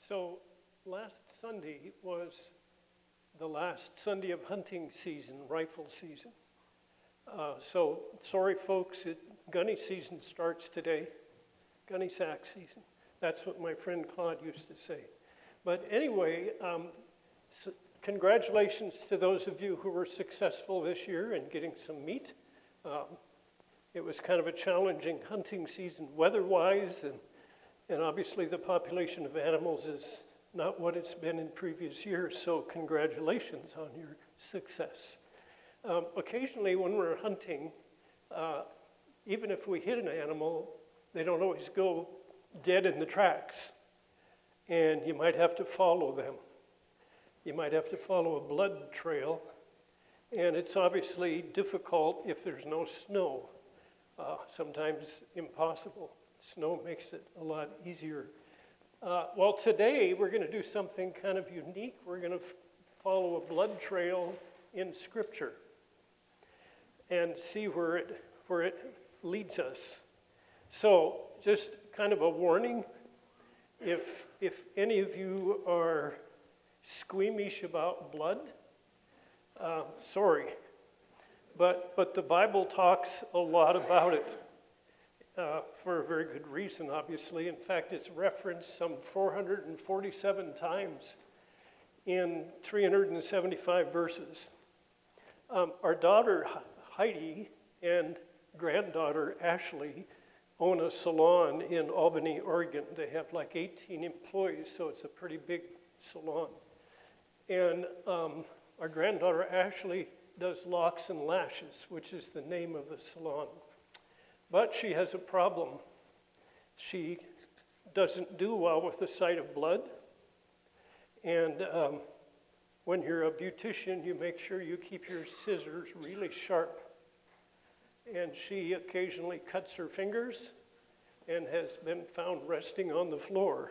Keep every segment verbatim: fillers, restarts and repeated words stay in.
So last Sunday was the last Sunday of hunting season, rifle season. Uh, so sorry folks, it, gunny season starts today, gunny sack season. That's what my friend Claude used to say. But anyway, um, so congratulations to those of you who were successful this year in getting some meat. Um, it was kind of a challenging hunting season weather-wise, and, and obviously the population of animals is not what it's been in previous years, so congratulations on your success. Um, occasionally when we're hunting, uh, even if we hit an animal, they don't always go dead in the tracks, and you might have to follow them. You might have to follow a blood trail, and it's obviously difficult if there's no snow, uh, sometimes impossible. Snow makes it a lot easier. Uh, well, today we're going to do something kind of unique. We're going to follow a blood trail in Scripture and see where it, where it leads us. So just kind of a warning, if, if any of you are squeamish about blood, uh, sorry, but, but the Bible talks a lot about it uh, for a very good reason, obviously. In fact, it's referenced some four hundred forty-seven times in three hundred seventy-five verses. Um, our daughter Heidi and granddaughter Ashley own a salon in Albany, Oregon. They have like eighteen employees, so it's a pretty big salon. And um, our granddaughter Ashley does locks and lashes, which is the name of the salon. But she has a problem. She doesn't do well with the sight of blood. And um, when you're a beautician, you make sure you keep your scissors really sharp. And she occasionally cuts her fingers and has been found resting on the floor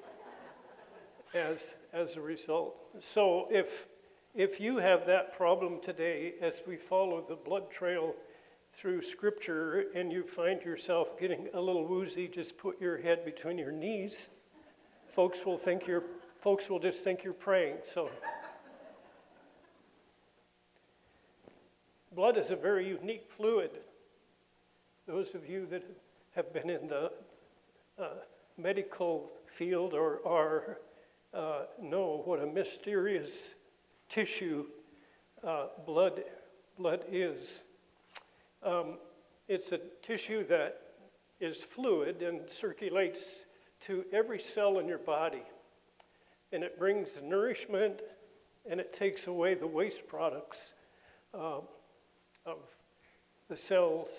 as, as a result. So if, if you have that problem today, as we follow the blood trail through Scripture and you find yourself getting a little woozy, just put your head between your knees. Folks will think you're, folks will just think you're praying. So blood is a very unique fluid. Those of you that have been in the uh, medical field or are uh, know what a mysterious tissue uh, blood, blood is. Um, it's a tissue that is fluid and circulates to every cell in your body. And it brings nourishment and it takes away the waste products uh, of the cells,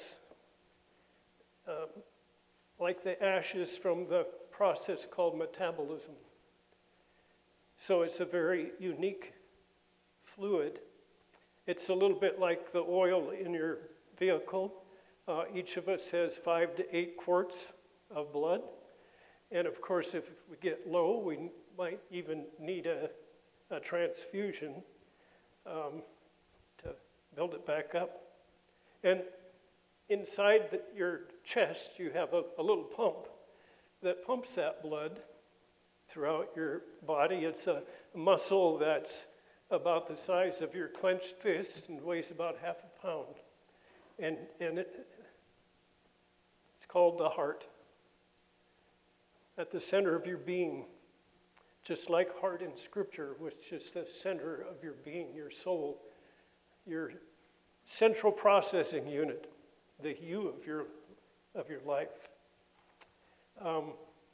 um, like the ashes from the process called metabolism. So it's a very unique fluid. It's a little bit like the oil in your vehicle. Uh, each of us has five to eight quarts of blood. And of course, if we get low, we might even need a, a transfusion um, to build it back up. And inside the, your chest, you have a, a little pump that pumps that blood throughout your body. It's a muscle that's about the size of your clenched fist and weighs about half a pound. And, and it, it's called the heart. At the center of your being, just like heart in Scripture, which is the center of your being, your soul, your central processing unit, the you of your, of your life. Um,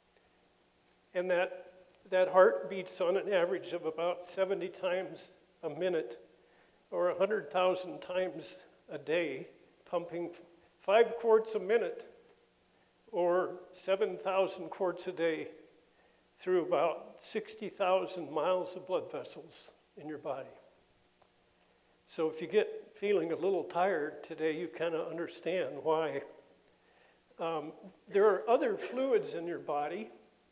and that, that heart beats on an average of about seventy times a minute, or one hundred thousand times a day, pumping five quarts a minute, or seven thousand quarts a day, through about sixty thousand miles of blood vessels in your body. So if you get feeling a little tired today, you kind of understand why. Um, there are other fluids in your body,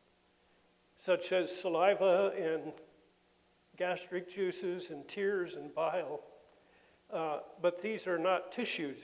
such as saliva and gastric juices and tears and bile, uh, but these are not tissues.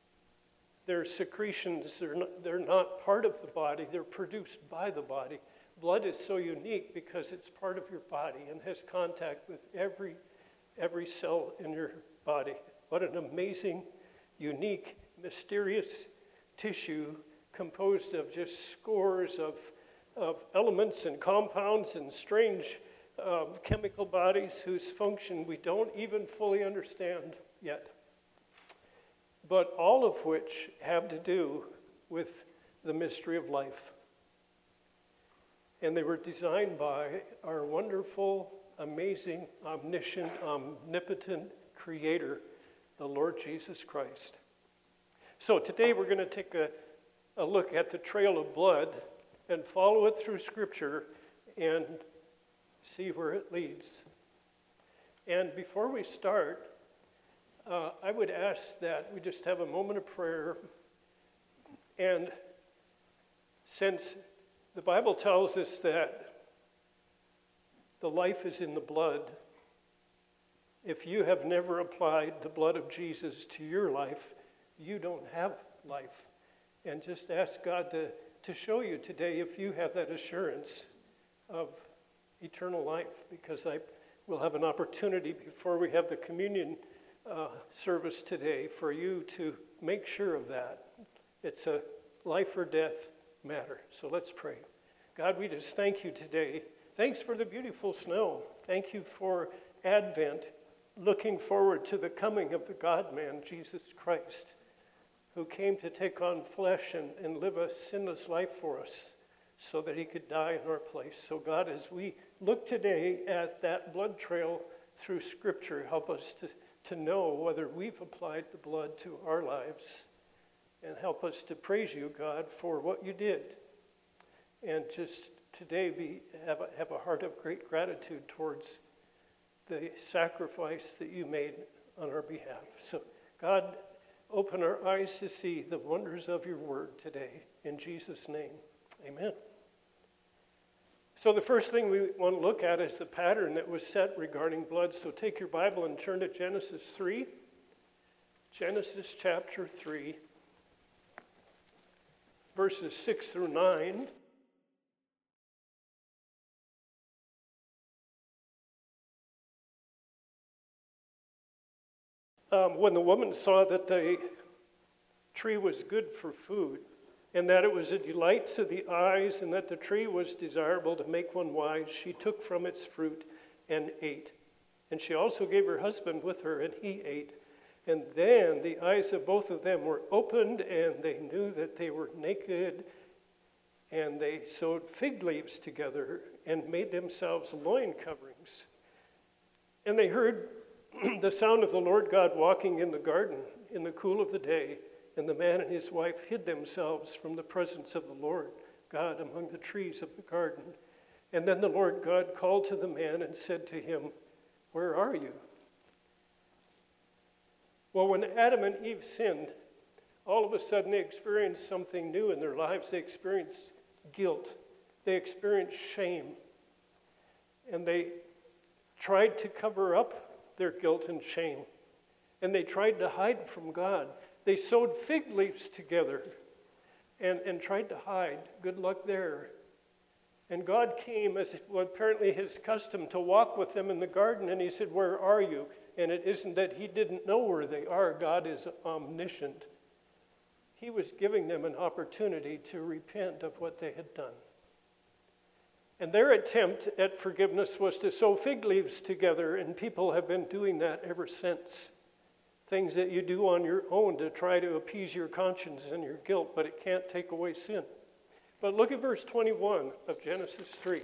They're secretions, they're not, they're not part of the body, they're produced by the body. blood is so unique because it's part of your body and has contact with every, every cell in your body. What an amazing, unique, mysterious tissue composed of just scores of, of elements and compounds and strange um, chemical bodies whose function we don't even fully understand yet. But all of which have to do with the mystery of life. And they were designed by our wonderful, amazing, omniscient, omnipotent Creator, the Lord Jesus Christ. So today we're going to take a, a look at the trail of blood and follow it through Scripture and see where it leads. And before we start, uh, I would ask that we just have a moment of prayer. And since the Bible tells us that the life is in the blood, if you have never applied the blood of Jesus to your life, you don't have life. And just ask God to, to show you today if you have that assurance of eternal life, because I will have an opportunity before we have the communion uh, service today for you to make sure of that. It's a life or death matter. So let's pray. God, we just thank you today. Thanks for the beautiful snow. Thank you for Advent, looking forward to the coming of the God-man, Jesus Christ, who came to take on flesh and, and live a sinless life for us so that he could die in our place. So God, as we look today at that blood trail through Scripture, help us to, to know whether we've applied the blood to our lives. And help us to praise you, God, for what you did. And just today be have a, have a heart of great gratitude towards the sacrifice that you made on our behalf. So, God, open our eyes to see the wonders of your word today. In Jesus' name, amen. So the first thing we want to look at is the pattern that was set regarding blood. So take your Bible and turn to Genesis three. Genesis chapter three. Verses six through nine. Um, when the woman saw that the tree was good for food, and that it was a delight to the eyes, and that the tree was desirable to make one wise, she took from its fruit and ate. And she also gave her husband with her, and he ate. And then the eyes of both of them were opened, and they knew that they were naked, and they sewed fig leaves together and made themselves loin coverings. And they heard the sound of the Lord God walking in the garden in the cool of the day, and the man and his wife hid themselves from the presence of the Lord God among the trees of the garden. And then the Lord God called to the man and said to him, "Where are you?" Well, when Adam and Eve sinned, all of a sudden they experienced something new in their lives. They experienced guilt. They experienced shame. And they tried to cover up their guilt and shame. And they tried to hide from God. They sewed fig leaves together and, and tried to hide. Good luck there. And God came, as was apparently his custom, to walk with them in the garden. And he said, "Where are you?" And it isn't that he didn't know where they are. God is omniscient. He was giving them an opportunity to repent of what they had done. And their attempt at forgiveness was to sew fig leaves together, and people have been doing that ever since. Things that you do on your own to try to appease your conscience and your guilt, but it can't take away sin. But look at verse twenty-one of Genesis three.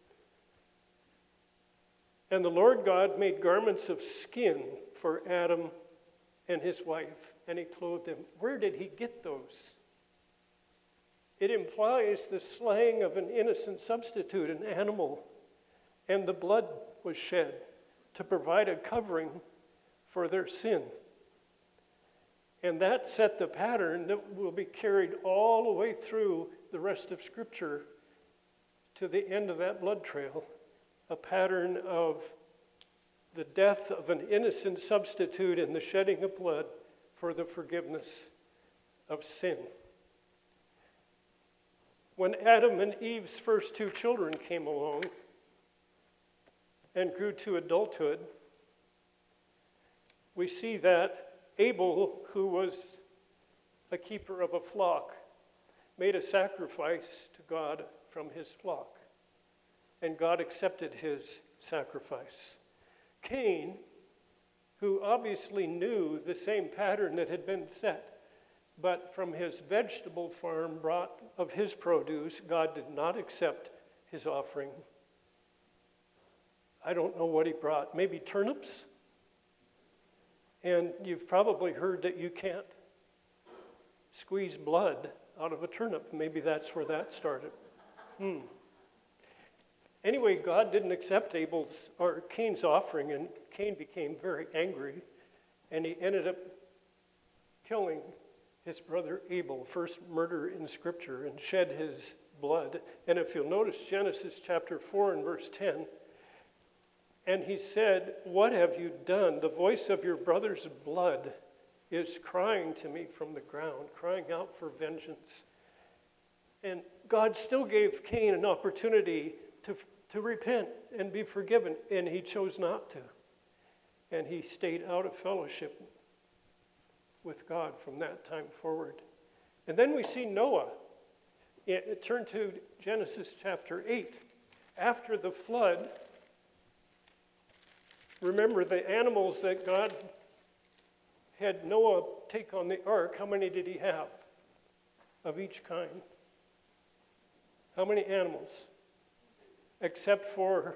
And the Lord God made garments of skin for Adam and his wife, and he clothed them. Where did he get those? It implies the slaying of an innocent substitute, an animal, and the blood was shed to provide a covering for their sin. And that set the pattern that will be carried all the way through the rest of Scripture to the end of that blood trail. A pattern of the death of an innocent substitute and the shedding of blood for the forgiveness of sin. When Adam and Eve's first two children came along and grew to adulthood, we see that Abel, who was a keeper of a flock, made a sacrifice to God from his flock, and God accepted his sacrifice. Cain, who obviously knew the same pattern that had been set, but from his vegetable farm brought of his produce, God did not accept his offering. I don't know what he brought, maybe turnips? And you've probably heard that you can't squeeze blood out of a turnip. Maybe that's where that started. Hmm. Anyway, God didn't accept Abel's or Cain's offering, and Cain became very angry, and he ended up killing his brother Abel, first murder in Scripture, and shed his blood. And if you'll notice Genesis chapter four and verse ten, and he said, "What have you done? The voice of your brother's blood is crying to me from the ground, crying out for vengeance." And God still gave Cain an opportunity to, to repent and be forgiven, and he chose not to. And he stayed out of fellowship with God from that time forward. And then we see Noah. It, it turned to Genesis chapter eight. After the flood, remember the animals that God had Noah take on the ark. How many did he have of each kind? How many animals? Except for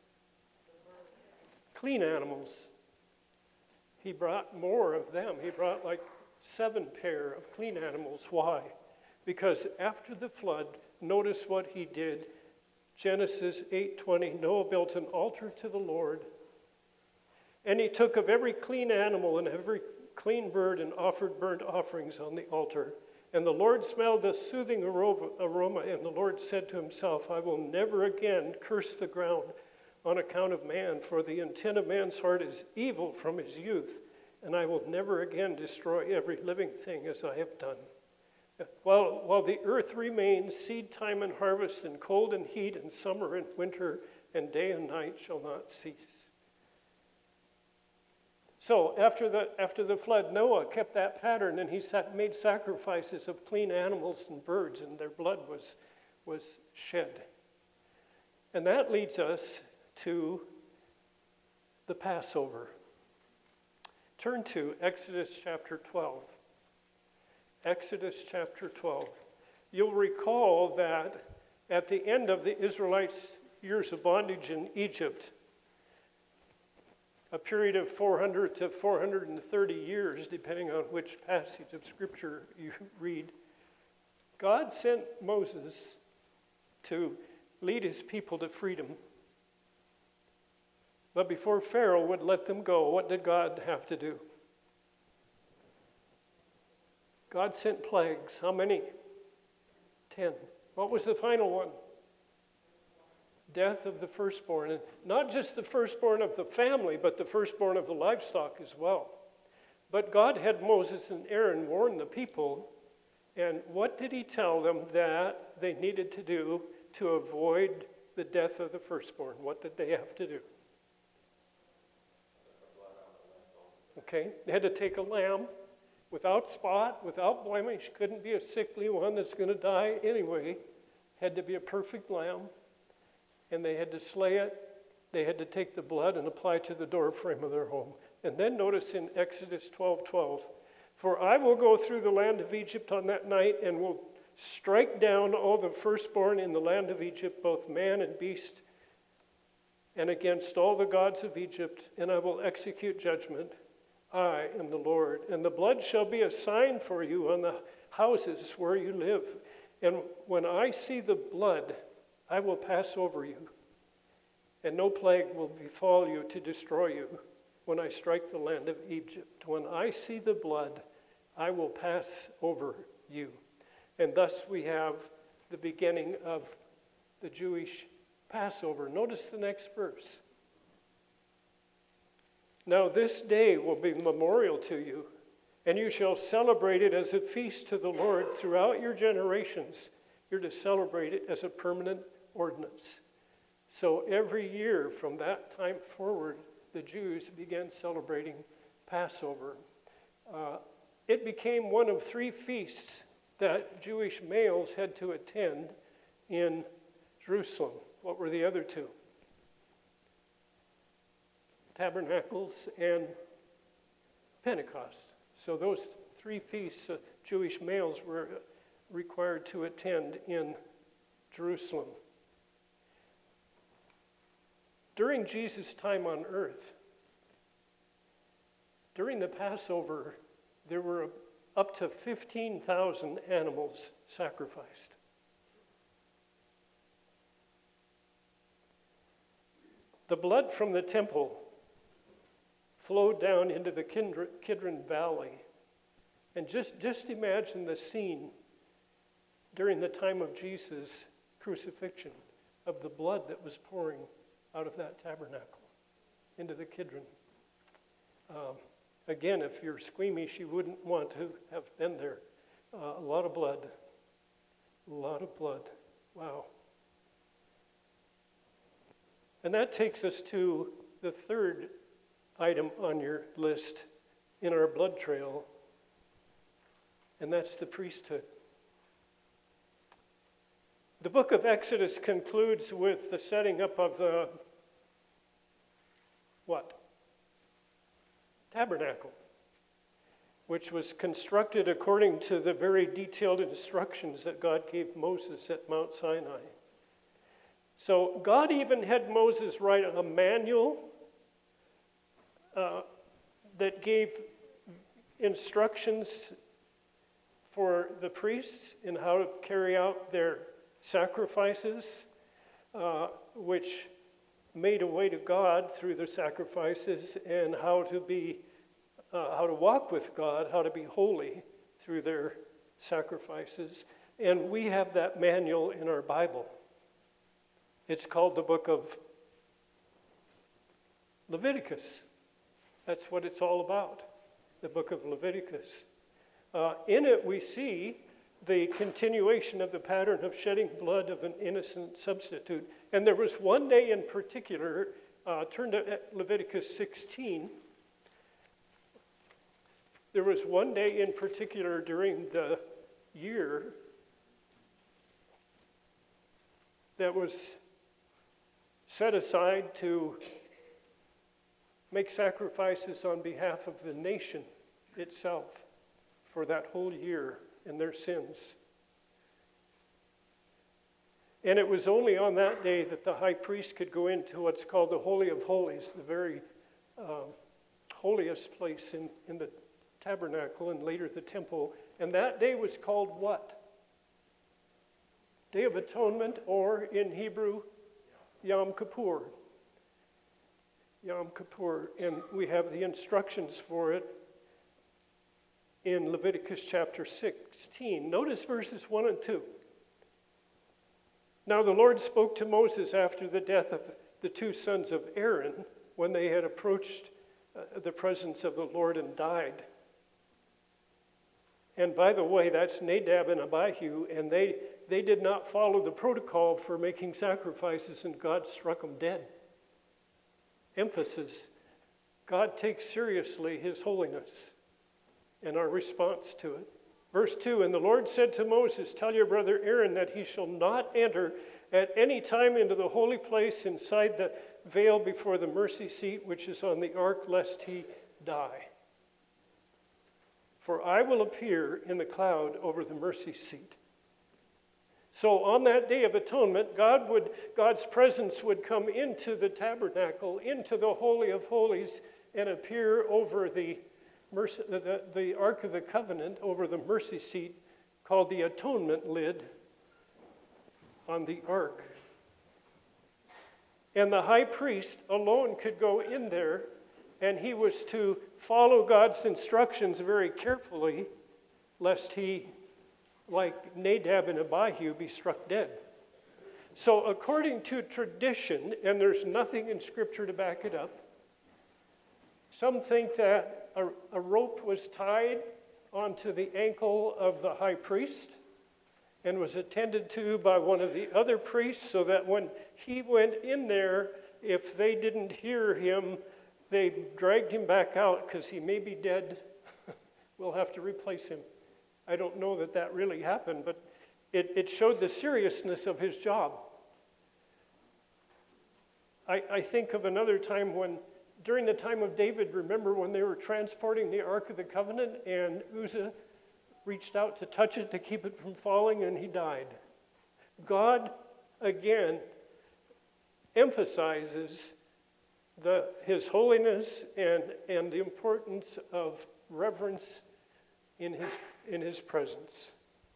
clean animals. He brought more of them. He brought like seven pair of clean animals. Why? Because after the flood, notice what he did. Genesis eight twenty, Noah built an altar to the Lord, and he took of every clean animal and every clean bird and offered burnt offerings on the altar. And the Lord smelled the soothing aroma, and the Lord said to himself, "I will never again curse the ground on account of man, for the intent of man's heart is evil from his youth, and I will never again destroy every living thing as I have done. While, while the earth remains, seed time and harvest, and cold and heat, and summer and winter, and day and night shall not cease." So after the, after the flood, Noah kept that pattern, and he sat, made sacrifices of clean animals and birds, and their blood was, was shed. And that leads us to the Passover. Turn to Exodus chapter twelve. Exodus chapter twelve. You'll recall that at the end of the Israelites' years of bondage in Egypt, a period of four hundred to four hundred thirty years, depending on which passage of Scripture you read, God sent Moses to lead his people to freedom. But before Pharaoh would let them go, what did God have to do? God sent plagues. How many? Ten. What was the final one? Death of the firstborn. And not just the firstborn of the family, but the firstborn of the livestock as well. But God had Moses and Aaron warn the people, and what did he tell them that they needed to do to avoid the death of the firstborn? What did they have to do? Okay, they had to take a lamb without spot, without blemish, couldn't be a sickly one that's going to die anyway. Had to be a perfect lamb, and they had to slay it. They had to take the blood and apply it to the doorframe of their home. And then notice in Exodus twelve twelve, "For I will go through the land of Egypt on that night and will strike down all the firstborn in the land of Egypt, both man and beast, and against all the gods of Egypt, and I will execute judgment. I am the Lord. And the blood shall be a sign for you on the houses where you live. And when I see the blood, I will pass over you, and no plague will befall you to destroy you when I strike the land of Egypt. When I see the blood, I will pass over you." And thus we have the beginning of the Jewish Passover. Notice the next verse. "Now this day will be memorial to you, and you shall celebrate it as a feast to the Lord throughout your generations. You're to celebrate it as a permanent ordinance. So every year from that time forward, the Jews began celebrating Passover. Uh, it became one of three feasts that Jewish males had to attend in Jerusalem. What were the other two? Tabernacles and Pentecost. So those three feasts uh, Jewish males were required to attend in Jerusalem. During Jesus' time on earth, during the Passover, there were up to fifteen thousand animals sacrificed. The blood from the temple flowed down into the Kidron Valley. And just, just imagine the scene during the time of Jesus' crucifixion of the blood that was pouring out of that tabernacle into the Kidron. Um, again, if you're squeamish, you wouldn't want to have been there. Uh, a lot of blood. A lot of blood. Wow. And that takes us to the third item on your list in our blood trail, and that's the priesthood. The book of Exodus concludes with the setting up of the, what? Tabernacle, which was constructed according to the very detailed instructions that God gave Moses at Mount Sinai. So God even had Moses write a manual uh, that gave instructions for the priests in how to carry out their sacrifices, uh, which made a way to God through the sacrifices, and how to be, uh, how to walk with God, how to be holy through their sacrifices. And we have that manual in our Bible. It's called the book of Leviticus. That's what it's all about, the book of Leviticus. Uh, in it we see the continuation of the pattern of shedding blood of an innocent substitute. And there was one day in particular, uh, turn to Leviticus sixteen. There was one day in particular during the year that was set aside to make sacrifices on behalf of the nation itself for that whole year and their sins. And it was only on that day that the high priest could go into what's called the Holy of Holies, the very uh, holiest place in, in the tabernacle and later the temple. And that day was called what? Day of Atonement, or in Hebrew, Yom Kippur. Yom Kippur. And we have the instructions for it in Leviticus chapter sixteen. Notice verses one and two. Now the Lord spoke to Moses after the death of the two sons of Aaron, when they had approached uh, the presence of the Lord and died. And by the way, that's Nadab and Abihu, and they, they did not follow the protocol for making sacrifices, and God struck them dead. Emphasis: God takes seriously his holiness and our response to it. Verse two, and the Lord said to Moses, tell your brother Aaron that he shall not enter at any time into the holy place inside the veil before the mercy seat which is on the ark, lest he die. For I will appear in the cloud over the mercy seat. So on that day of atonement, God would, God's presence would come into the tabernacle, into the Holy of Holies, and appear over the Mercy, the, the Ark of the Covenant, over the mercy seat called the atonement lid on the ark. And the high priest alone could go in there, and he was to follow God's instructions very carefully, lest he, like Nadab and Abihu, be struck dead. So according to tradition, and there's nothing in Scripture to back it up, some think that a, a rope was tied onto the ankle of the high priest, and was attended to by one of the other priests, so that when he went in there, if they didn't hear him, they dragged him back out because he may be dead. We'll have to replace him. I don't know that that really happened, but it, it showed the seriousness of his job. I, I think of another time when, during the time of David, remember when they were transporting the Ark of the Covenant and Uzzah reached out to touch it to keep it from falling and he died. God, again, emphasizes the, his holiness and, and the importance of reverence in his, in his presence.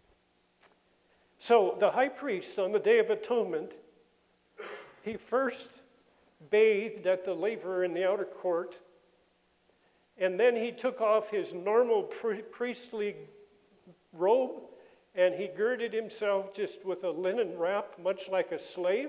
So the high priest on the Day of Atonement, he first bathed at the laver in the outer court, and then he took off his normal pri- priestly robe, and he girded himself just with a linen wrap, much like a slave.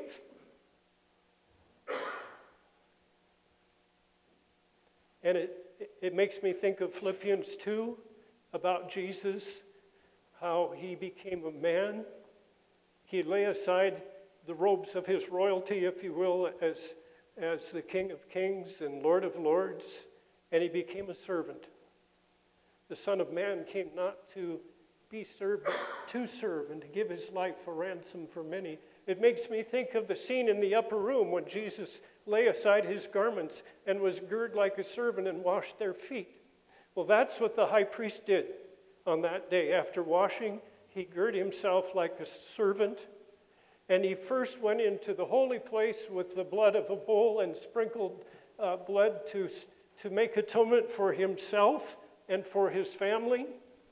And it, it makes me think of Philippians two about Jesus, how he became a man. He lay aside the robes of his royalty, if you will, as, as the King of Kings and Lord of Lords, and he became a servant. The Son of Man came not to be served, but to serve and to give his life a ransom for many. It makes me think of the scene in the upper room when Jesus lay aside his garments and was girded like a servant and washed their feet. Well, that's what the high priest did on that day. After washing, he girded himself like a servant, and he first went into the holy place with the blood of a bull and sprinkled uh, blood to, to make atonement for himself and for his family.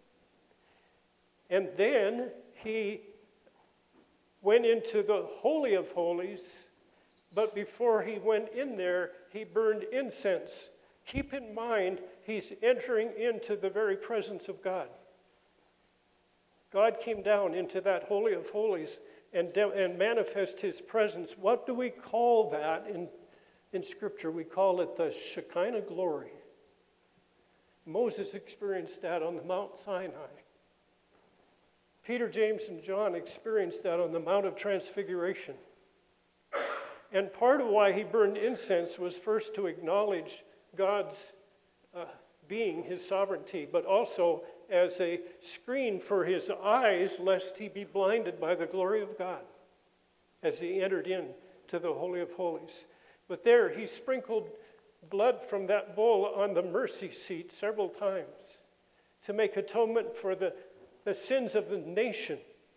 And then he went into the Holy of Holies, but before he went in there, he burned incense. Keep in mind, he's entering into the very presence of God. God came down into that Holy of Holies and, de- and manifest his presence. What do we call that in, in Scripture? We call it the Shekinah glory. Moses experienced that on the Mount Sinai. Peter, James, and John experienced that on the Mount of Transfiguration. And part of why he burned incense was first to acknowledge God's uh, being, his sovereignty, but also as a screen for his eyes, lest he be blinded by the glory of God as he entered in to the Holy of Holies. But there he sprinkled blood from that bull on the mercy seat several times to make atonement for the, the sins of the nation.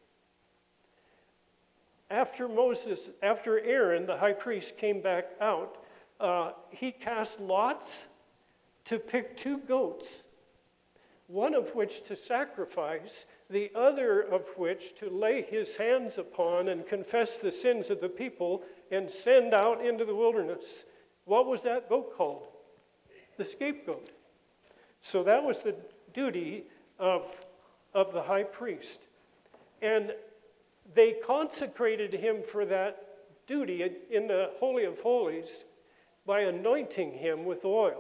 After Moses, after Aaron, the high priest, came back out, uh, he cast lots to pick two goats, one of which to sacrifice, the other of which to lay his hands upon and confess the sins of the people and send out into the wilderness. What was that goat called? The scapegoat. So that was the duty of, of the high priest. And they consecrated him for that duty in the Holy of Holies by anointing him with oil.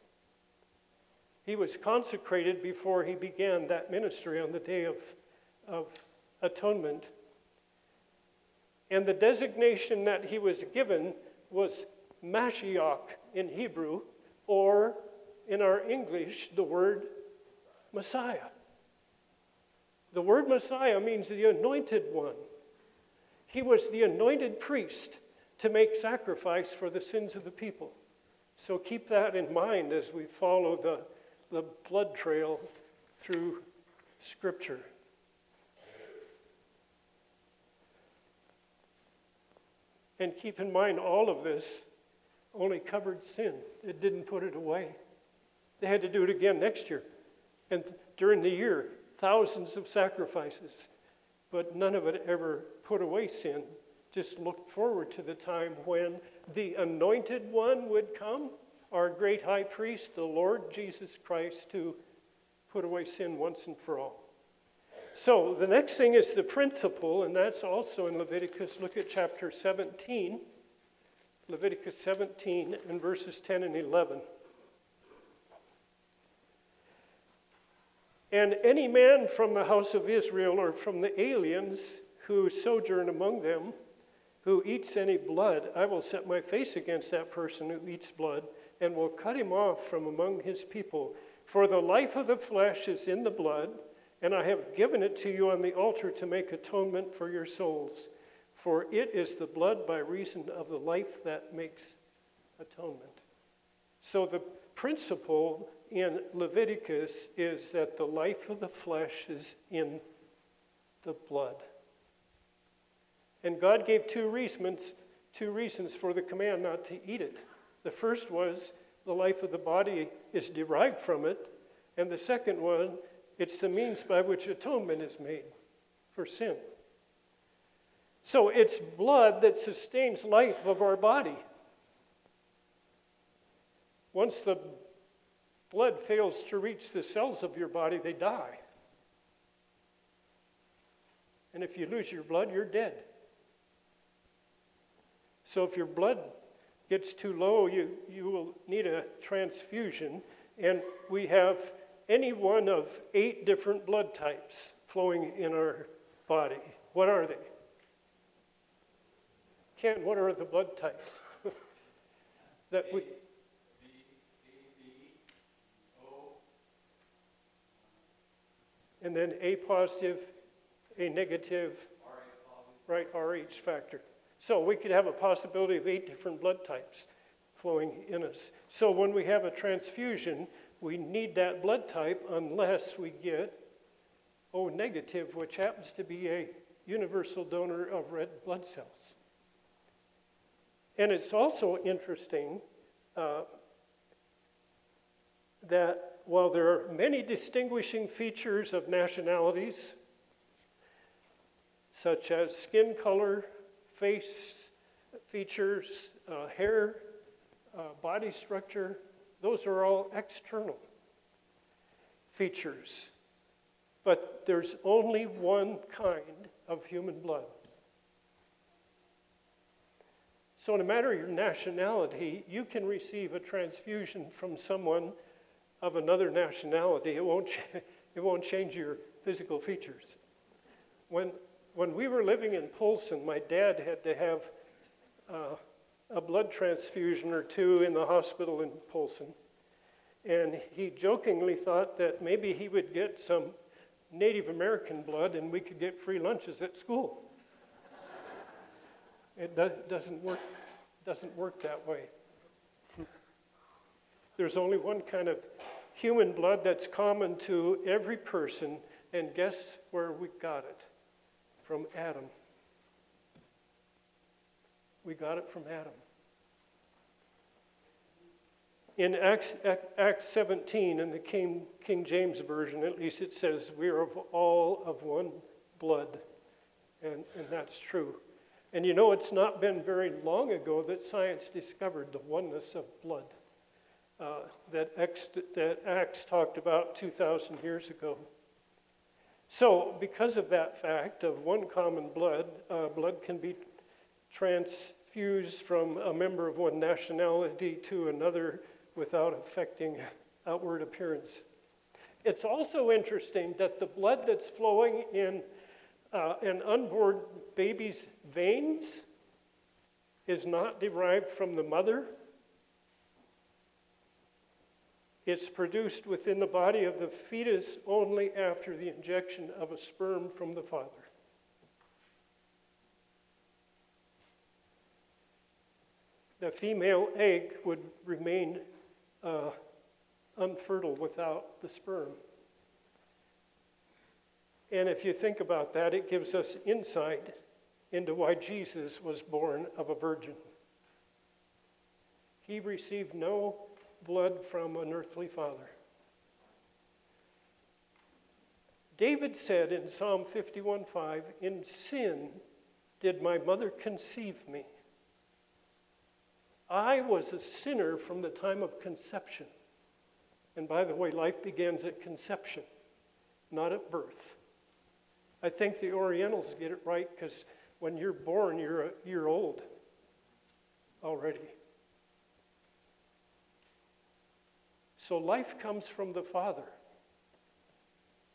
He was consecrated before he began that ministry on the Day of, of Atonement. And the designation that he was given was Mashiach in Hebrew, or in our English, the word Messiah. The word Messiah means the anointed one. He was the anointed priest to make sacrifice for the sins of the people. So keep that in mind as we follow the, the blood trail through Scripture. And keep in mind, all of this only covered sin. It didn't put it away. They had to do it again next year. And during the year, thousands of sacrifices. But none of it ever put away sin. Just looked forward to the time when the anointed one would come, our great high priest, the Lord Jesus Christ, to put away sin once and for all. So the next thing is the principle, and that's also in Leviticus. Look at chapter seventeen. Leviticus seventeen and verses ten and eleven. And any man from the house of Israel or from the aliens who sojourn among them, who eats any blood, I will set my face against that person who eats blood, and will cut him off from among his people. For the life of the flesh is in the blood, and I have given it to you on the altar to make atonement for your souls. For it is the blood by reason of the life that makes atonement. So the principle in Leviticus is that the life of the flesh is in the blood. And God gave two reasons, two reasons for the command not to eat it. The first was the life of the body is derived from it. And the second one, it's the means by which atonement is made for sin. So it's blood that sustains life of our body. Once the blood fails to reach the cells of your body, they die. And if you lose your blood, you're dead. So if your blood gets too low, you, you will need a transfusion. And we have any one of eight different blood types flowing in our body. What are they? Ken, what are the blood types? that we... And then A positive, A negative, right, R H factor. So we could have a possibility of eight different blood types flowing in us. So when we have a transfusion, we need that blood type unless we get O negative, which happens to be a universal donor of red blood cells. And it's also interesting uh, that while there are many distinguishing features of nationalities, such as skin color, face features, uh, hair, uh, body structure, those are all external features. But there's only one kind of human blood. So no matter your nationality, you can receive a transfusion from someone of another nationality. It won't, it won't change your physical features. When, when we were living in Polson, my dad had to have uh, a blood transfusion or two in the hospital in Polson. And he jokingly thought that maybe he would get some Native American blood and we could get free lunches at school. It do, doesn't work, doesn't work that way. There's only one kind of human blood that's common to every person, and guess where we got it? From Adam. We got it from Adam. In Acts, Acts seventeen, in the King, King James Version, at least it says, we are of all of one blood. And, and that's true. And you know, it's not been very long ago that science discovered the oneness of blood. Uh, that, Acts, that Acts talked about two thousand years ago. So, because of that fact of one common blood, uh, blood can be transfused from a member of one nationality to another without affecting outward appearance. It's also interesting that the blood that's flowing in uh, an unborn baby's veins is not derived from the mother. It's produced within the body of the fetus only after the injection of a sperm from the father. The female egg would remain uh, unfertile without the sperm. And if you think about that, it gives us insight into why Jesus was born of a virgin. He received no blood from an earthly father. David said in Psalm fifty-one five, "In sin did my mother conceive me. I was a sinner from the time of conception." And by the way, life begins at conception, not at birth. I think the Orientals get it right because when you're born, you're a year old already. So life comes from the Father.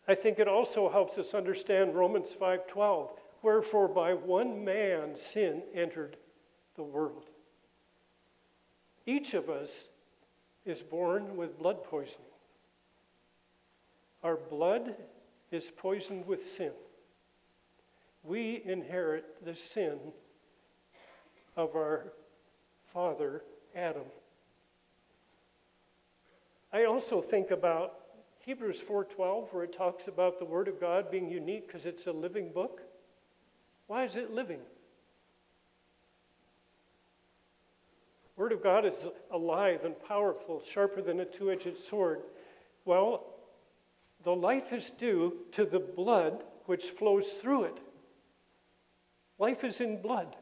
I think it also helps us understand Romans five twelve. Wherefore by one man sin entered the world. Each of us is born with blood poisoning. Our blood is poisoned with sin. We inherit the sin of our father, Adam. I also think about Hebrews four twelve, where it talks about the Word of God being unique because it's a living book. Why is it living? The Word of God is alive and powerful, sharper than a two-edged sword. Well, the life is due to the blood which flows through it. Life is in blood.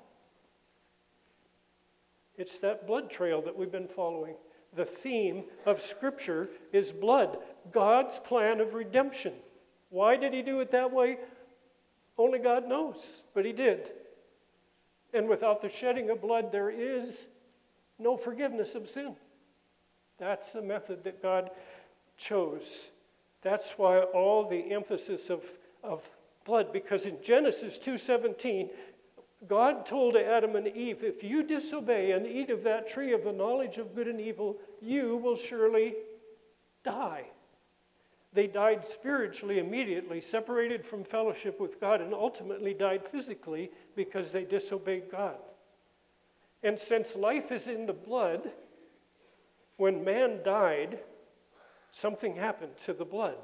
It's that blood trail that we've been following. The theme of Scripture is blood, God's plan of redemption. Why did he do it that way? Only God knows, but he did. And without the shedding of blood, there is no forgiveness of sin. That's the method that God chose. That's why all the emphasis of, of blood, because in Genesis two seventeen, God told Adam and Eve, if you disobey and eat of that tree of the knowledge of good and evil, you will surely die. They died spiritually immediately, separated from fellowship with God, and ultimately died physically because they disobeyed God. And since life is in the blood, when man died, something happened to the blood.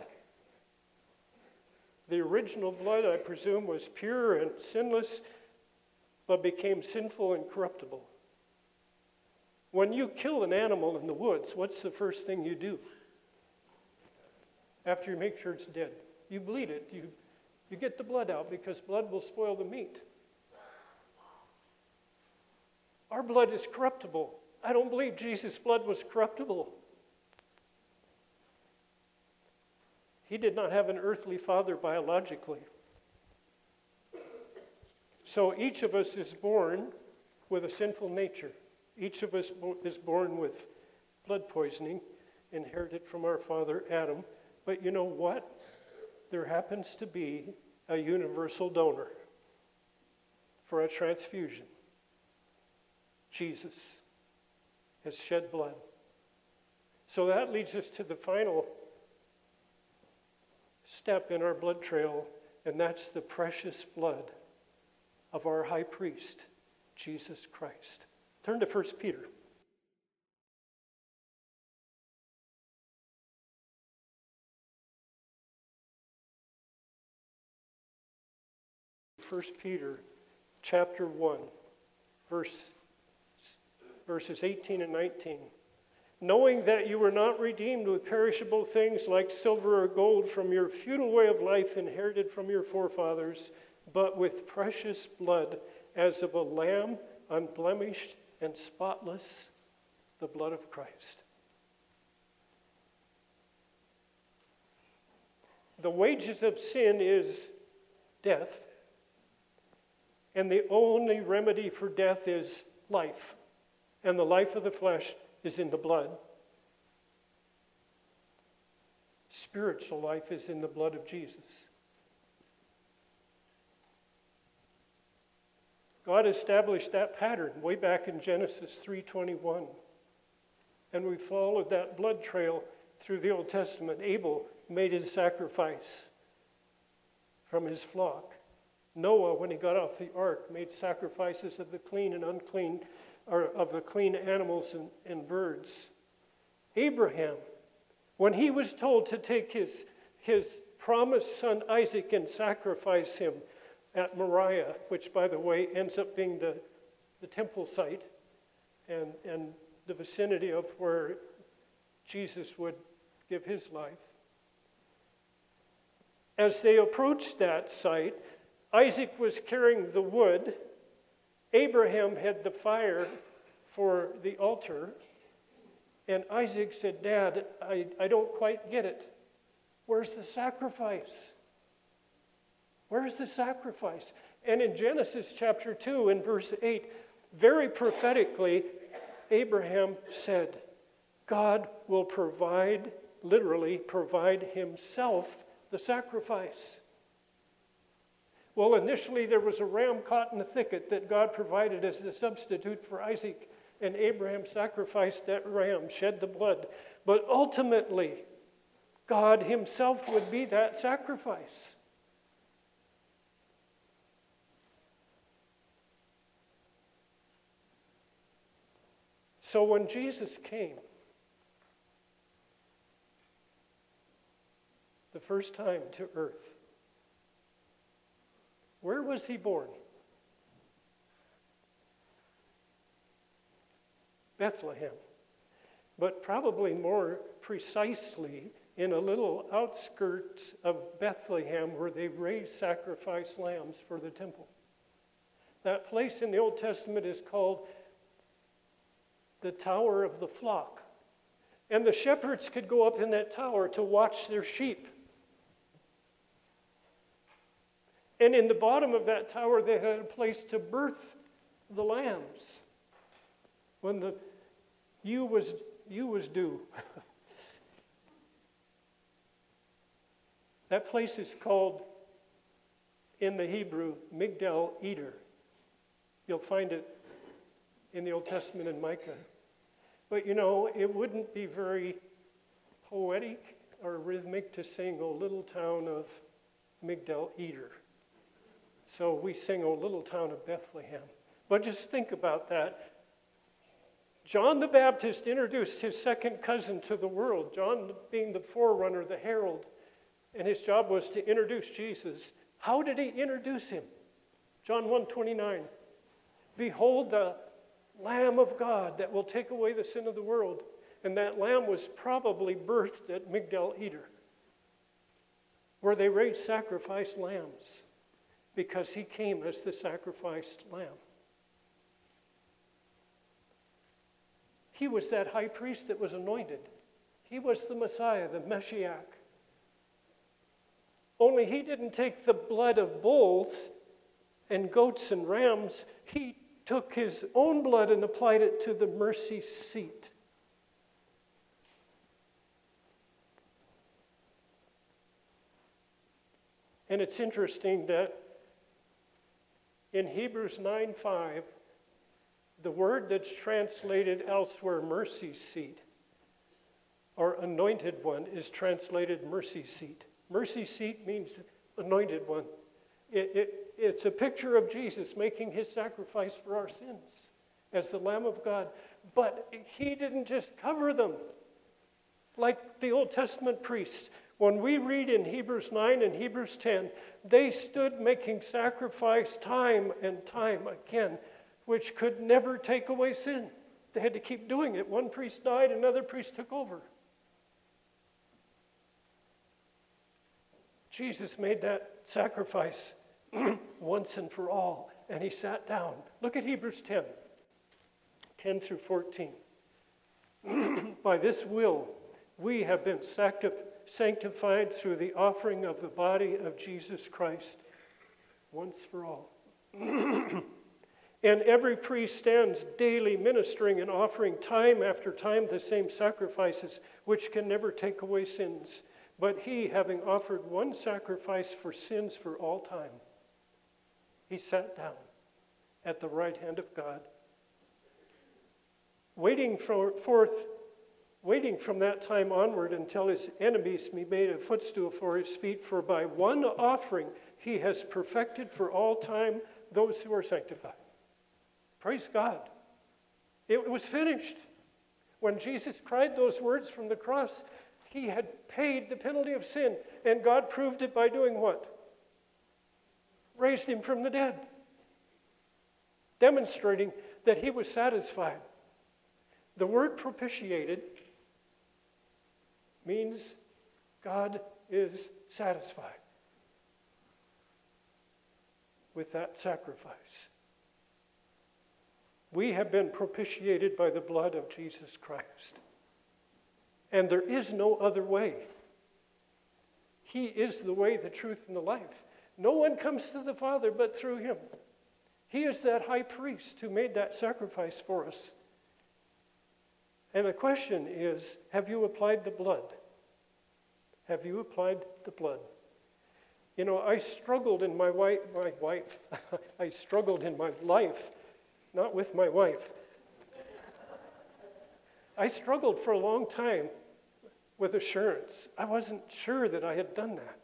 The original blood, I presume, was pure and sinless, but became sinful and corruptible. When you kill an animal in the woods, what's the first thing you do? After you make sure it's dead, you bleed it. You, you get the blood out because blood will spoil the meat. Our blood is corruptible. I don't believe Jesus' blood was corruptible. He did not have an earthly father biologically. So each of us is born with a sinful nature. Each of us is born with blood poisoning, inherited from our father Adam. But you know what? There happens to be a universal donor for a transfusion. Jesus has shed blood. So that leads us to the final step in our blood trail, and that's the precious blood of our high priest, Jesus Christ. Turn to First Peter. First Peter chapter one, verse, verses eighteen and nineteen. Knowing that you were not redeemed with perishable things like silver or gold from your futile way of life inherited from your forefathers, but with precious blood as of a lamb, unblemished and spotless, the blood of Christ. The wages of sin is death, and the only remedy for death is life, and the life of the flesh is in the blood. Spiritual life is in the blood of Jesus. God established that pattern way back in Genesis three twenty-one. And we followed that blood trail through the Old Testament. Abel made his sacrifice from his flock. Noah, when he got off the ark, made sacrifices of the clean and unclean, or of the clean animals and, and birds. Abraham, when he was told to take his, his promised son Isaac and sacrifice him at Moriah, which, by the way, ends up being the, the temple site and, and the vicinity of where Jesus would give his life. As they approached that site, Isaac was carrying the wood. Abraham had the fire for the altar. And Isaac said, Dad, I, I don't quite get it. Where's the sacrifice? Where's the sacrifice? And in Genesis chapter two and verse eight, very prophetically, Abraham said, God will provide, literally provide himself the sacrifice? Well, initially there was a ram caught in the thicket that God provided as the substitute for Isaac, and Abraham sacrificed that ram, shed the blood. But ultimately, God himself would be that sacrifice. So when Jesus came, the first time to earth, where was he born? Bethlehem. But probably more precisely in a little outskirts of Bethlehem where they raised sacrifice lambs for the temple. That place in the Old Testament is called the Tower of the Flock. And the shepherds could go up in that tower to watch their sheep. And in the bottom of that tower, they had a place to birth the lambs when the ewe was, ewe was due. That place is called, in the Hebrew, Migdal Eder. You'll find it in the Old Testament in Micah. But you know, it wouldn't be very poetic or rhythmic to sing, O little town of Migdal Eder. So we sing, O little town of Bethlehem. But just think about that. John the Baptist introduced his second cousin to the world, John being the forerunner, the herald, and his job was to introduce Jesus. How did he introduce him? John one twenty-nine. Behold the Lamb of God that will take away the sin of the world. And that lamb was probably birthed at Migdal Eder, where they raised sacrificed lambs, because he came as the sacrificed lamb. He was that high priest that was anointed. He was the Messiah, the Messiah. Only he didn't take the blood of bulls and goats and rams. He took his own blood and applied it to the mercy seat. And it's interesting that in Hebrews nine five, the word that's translated elsewhere, mercy seat, or anointed one, is translated mercy seat. Mercy seat means anointed one. It, it, it's a picture of Jesus making his sacrifice for our sins as the Lamb of God. But he didn't just cover them like the Old Testament priests. When we read in Hebrews nine and Hebrews ten, they stood making sacrifice time and time again, which could never take away sin. They had to keep doing it. One priest died, another priest took over. Jesus made that sacrifice once and for all, and he sat down. Look at Hebrews ten, ten through fourteen. By this will, we have been sanctified through the offering of the body of Jesus Christ, once for all. And every priest stands daily ministering and offering time after time the same sacrifices, which can never take away sins. But he, having offered one sacrifice for sins for all time, he sat down at the right hand of God, waiting for, forth, waiting from that time onward until his enemies be made a footstool for his feet. For by one offering he has perfected for all time those who are sanctified. Praise God. It was finished. When Jesus cried those words from the cross, he had paid the penalty of sin, and God proved it by doing what? Raised him from the dead, demonstrating that he was satisfied. The word propitiated means God is satisfied with that sacrifice. We have been propitiated by the blood of Jesus Christ. And there is no other way. He is the way, the truth, and the life. No one comes to the Father but through him. He is that high priest who made that sacrifice for us. And the question is, have you applied the blood? Have you applied the blood? You know, I struggled in my wife, my wife, I struggled in my life, not with my wife. I struggled for a long time with assurance. I wasn't sure that I had done that.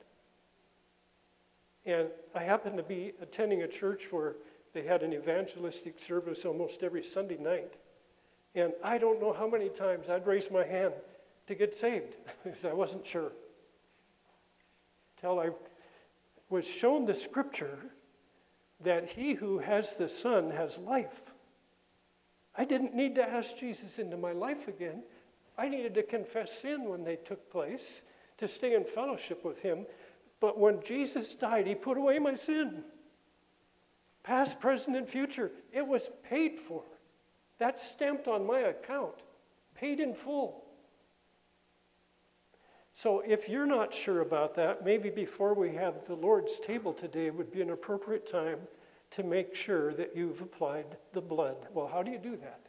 And I happened to be attending a church where they had an evangelistic service almost every Sunday night. And I don't know how many times I'd raise my hand to get saved because I wasn't sure. Till I was shown the scripture that he who has the Son has life. I didn't need to ask Jesus into my life again. I needed to confess sin when they took place, to stay in fellowship with him. But when Jesus died, he put away my sin. Past, present, and future. It was paid for. That's stamped on my account. Paid in full. So if you're not sure about that, maybe before we have the Lord's table today would be an appropriate time to make sure that you've applied the blood. Well, how do you do that?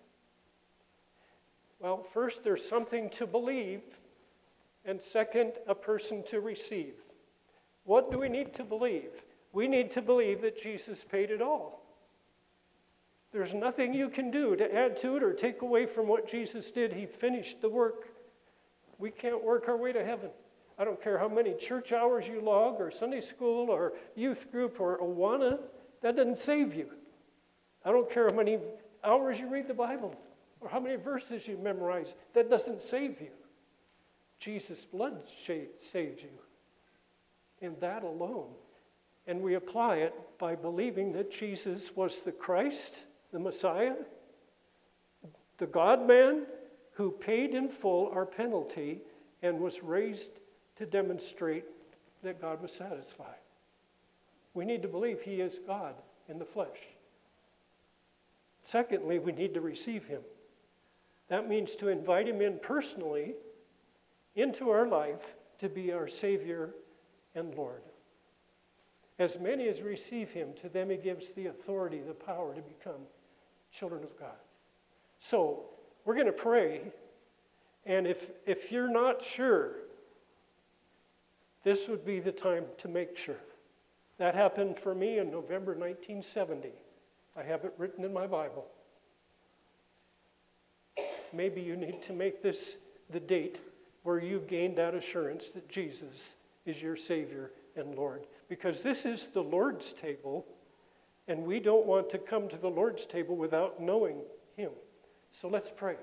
Well, first, there's something to believe, and second, a person to receive. What do we need to believe? We need to believe that Jesus paid it all. There's nothing you can do to add to it or take away from what Jesus did. He finished the work. We can't work our way to heaven. I don't care how many church hours you log or Sunday school or youth group or Awana, that doesn't save you. I don't care how many hours you read the Bible or how many verses you memorize, that doesn't save you. Jesus' blood saves you. And that alone. And we apply it by believing that Jesus was the Christ, the Messiah, the God-man who paid in full our penalty and was raised to demonstrate that God was satisfied. We need to believe he is God in the flesh. Secondly, we need to receive him. That means to invite him in personally into our life to be our Savior and Lord. As many as receive him, to them he gives the authority, the power to become children of God. So, we're going to pray, and if, if you're not sure, this would be the time to make sure. That happened for me in November nineteen seventy. I have it written in my Bible. Maybe you need to make this the date where you gain that assurance that Jesus is your Savior and Lord. Because this is the Lord's table, and we don't want to come to the Lord's table without knowing him. So let's pray.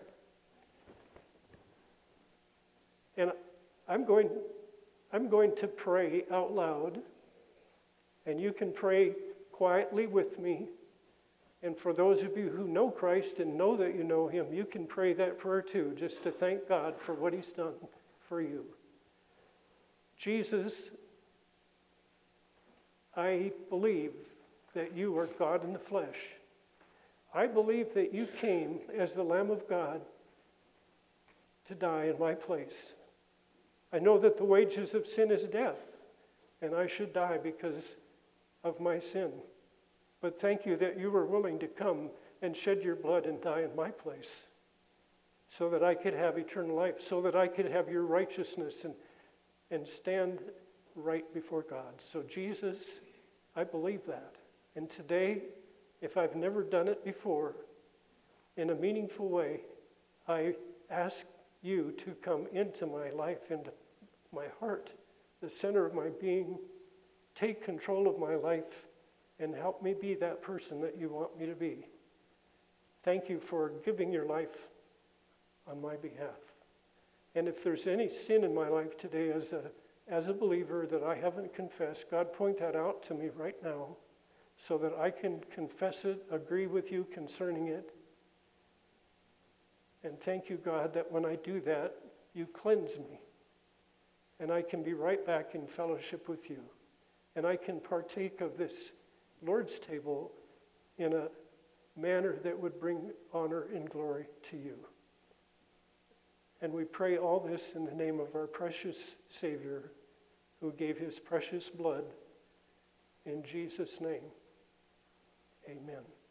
And I'm going, I'm going to pray out loud, and you can pray quietly with me. And for those of you who know Christ and know that you know him, you can pray that prayer too, just to thank God for what he's done for you. Jesus, I believe that you are God in the flesh. I believe that you came as the Lamb of God to die in my place. I know that the wages of sin is death, and I should die because of my sin. But thank you that you were willing to come and shed your blood and die in my place so that I could have eternal life, so that I could have your righteousness and, and stand right before God. So Jesus, I believe that. And today, if I've never done it before, in a meaningful way, I ask you to come into my life, into my heart, the center of my being. Take control of my life and help me be that person that you want me to be. Thank you for giving your life on my behalf. And if there's any sin in my life today as a, as a believer that I haven't confessed, God, point that out to me right now so that I can confess it, agree with you concerning it. And thank you, God, that when I do that, you cleanse me. And I can be right back in fellowship with you. And I can partake of this Lord's table in a manner that would bring honor and glory to you. And we pray all this in the name of our precious Savior, who gave his precious blood. In Jesus' name, amen.